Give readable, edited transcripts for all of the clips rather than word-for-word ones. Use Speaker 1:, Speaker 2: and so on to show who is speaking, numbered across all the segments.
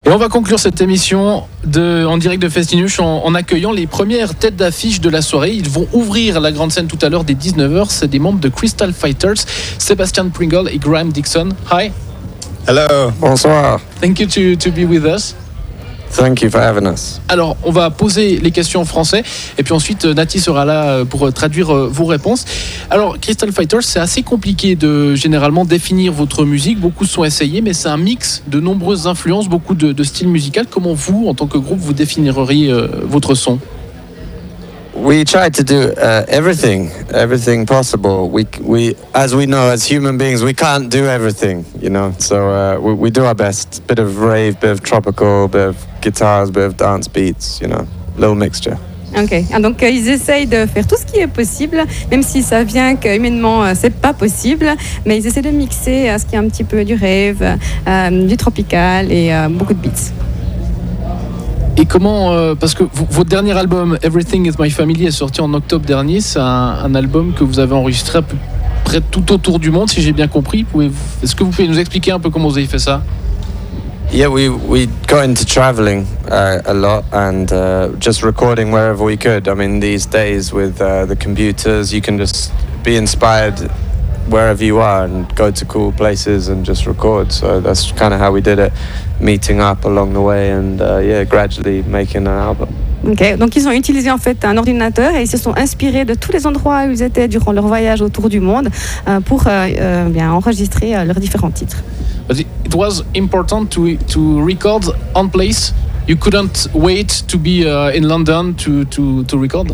Speaker 1: Et on va conclure cette émission en direct de Festinuche en accueillant les premières têtes d'affiche de la soirée. Ils vont ouvrir la grande scène tout à l'heure dès 19h. C'est des membres de Crystal Fighters, Sebastian Pringle et Graham Dixon. Hi.
Speaker 2: Hello.
Speaker 3: Bonsoir.
Speaker 1: Thank you to be with us.
Speaker 3: Thank you for having us.
Speaker 1: Alors, on va poser les questions en français et puis ensuite Nati sera là pour traduire vos réponses. Alors, Crystal Fighters, c'est assez compliqué de généralement définir votre musique. Beaucoup se sont essayés, mais c'est un mix de nombreuses influences, beaucoup de styles musicaux. Comment vous, en tant que groupe, vous définiriez votre son?
Speaker 3: We try to do everything possible. We, as we know, as human beings, we can't do everything, you know. So we do our best. Bit of rave, bit of tropical, bit of guitars, bit of dance beats, you know, little mixture.
Speaker 4: Ok, donc ils essayent de faire tout ce qui est possible, même si ça vient qu'humainement c'est pas possible, mais ils essaient de mixer ce qui est un petit peu du rave, du tropical et beaucoup de beats.
Speaker 1: Et comment, parce que votre dernier album, Everything is My Family, est sorti en octobre dernier. C'est un album que vous avez enregistré à peu près tout autour du monde, si j'ai bien compris. Est-ce que vous pouvez nous expliquer un peu comment vous avez fait ça?
Speaker 3: Yeah, we got into traveling a lot and just recording wherever we could. I mean, these days with the computers, you can just be inspired wherever you are and go to cool places and just record. So that's kind of how we did it, meeting up along the way and gradually making an album.
Speaker 4: Ok, donc ils ont utilisé en fait un ordinateur et ils se sont inspirés de tous les endroits où ils étaient durant leur voyage autour du monde pour bien enregistrer leurs différents titres.
Speaker 1: But it was important to record on place. You couldn't wait to be in London to record.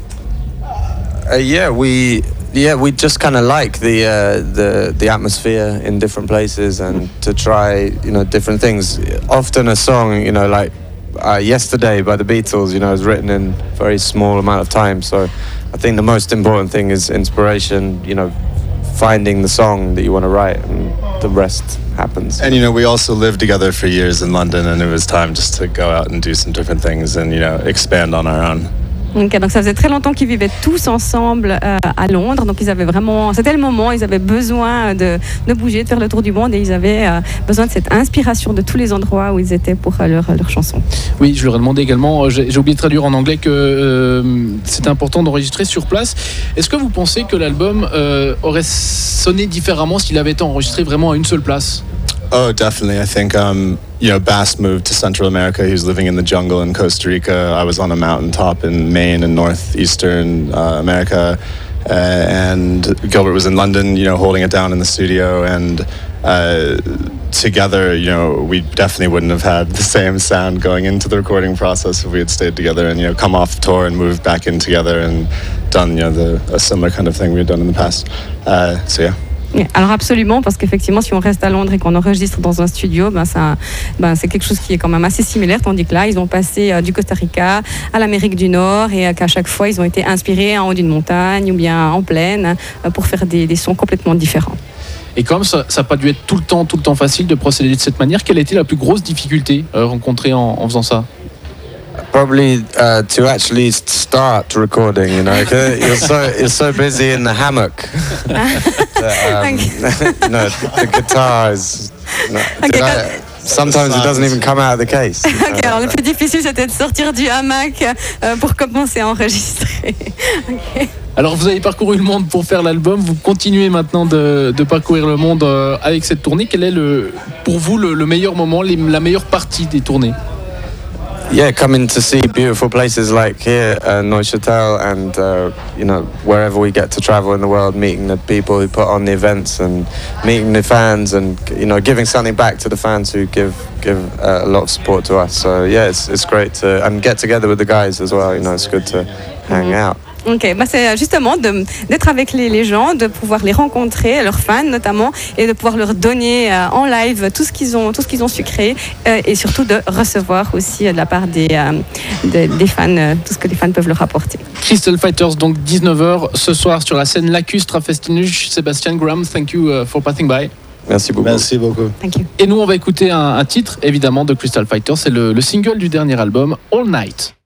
Speaker 3: We just kind of like the atmosphere in different places and to try, you know, different things. Often a song, you know, like Yesterday by the Beatles, you know, is written in a very small amount of time. So I think the most important thing is inspiration, you know, finding the song that you want to write and the rest happens.
Speaker 2: And, you know, we also lived together for years in London and it was time just to go out and do some different things and, you know, expand on our own.
Speaker 4: Okay, donc ça faisait très longtemps qu'ils vivaient tous ensemble à Londres, donc ils avaient vraiment, c'était le moment, ils avaient besoin de bouger, de faire le tour du monde et ils avaient besoin de cette inspiration de tous les endroits où ils étaient pour leur chanson.
Speaker 1: Oui, je leur ai demandé également, j'ai oublié de traduire en anglais que c'était important d'enregistrer sur place. Est-ce que vous pensez que l'album aurait sonné différemment s'il avait été enregistré vraiment à une seule place?
Speaker 2: Oh, definitely. I think, you know, Bass moved to Central America. He was living in the jungle in Costa Rica. I was on a mountaintop in Maine and northeastern America. And Gilbert was in London, you know, holding it down in the studio. And together, you know, we definitely wouldn't have had the same sound going into the recording process if we had stayed together and, you know, come off tour and moved back in together and done, you know, a similar kind of thing we had done in the past. So, yeah.
Speaker 4: Alors absolument, parce qu'effectivement, si on reste à Londres et qu'on enregistre dans un studio, c'est quelque chose qui est quand même assez similaire, tandis que là, ils ont passé du Costa Rica à l'Amérique du Nord et qu'à chaque fois, ils ont été inspirés en haut d'une montagne ou bien en plaine pour faire des sons complètement différents.
Speaker 1: Et comme ça n'a pas dû être tout le temps facile de procéder de cette manière, quelle a été la plus grosse difficulté rencontrée en faisant ça?
Speaker 3: Probably to actually start recording, you know, you're so busy in the hammock. You know, the guitar is. You know, sometimes it doesn't even come out of the case.
Speaker 4: Okay, alors le plus difficile c'était de sortir du hamac pour commencer à enregistrer. Okay.
Speaker 1: Alors vous avez parcouru le monde pour faire l'album, vous continuez maintenant de parcourir le monde avec cette tournée. Quel est pour vous le meilleur moment, la meilleure partie des tournées?
Speaker 3: Yeah, coming to see beautiful places like here, Neuchâtel, and you know, wherever we get to travel in the world, meeting the people who put on the events and meeting the fans, and you know, giving something back to the fans who give a lot of support to us. So yeah, it's great to and get together with the guys as well. You know, it's good to hang out.
Speaker 4: Ok, c'est justement d'être avec les gens, de pouvoir les rencontrer, leurs fans notamment, et de pouvoir leur donner en live tout ce qu'ils ont su créer, et surtout de recevoir aussi de la part des fans tout ce que les fans peuvent leur apporter.
Speaker 1: Crystal Fighters, donc 19h ce soir sur la scène Lacustre à Festinuche. Sébastien, Graham, thank you for passing by.
Speaker 3: Merci beaucoup.
Speaker 2: Merci beaucoup.
Speaker 4: Thank you.
Speaker 1: Et nous on va écouter un titre évidemment de Crystal Fighters, c'est le single du dernier album, All Night.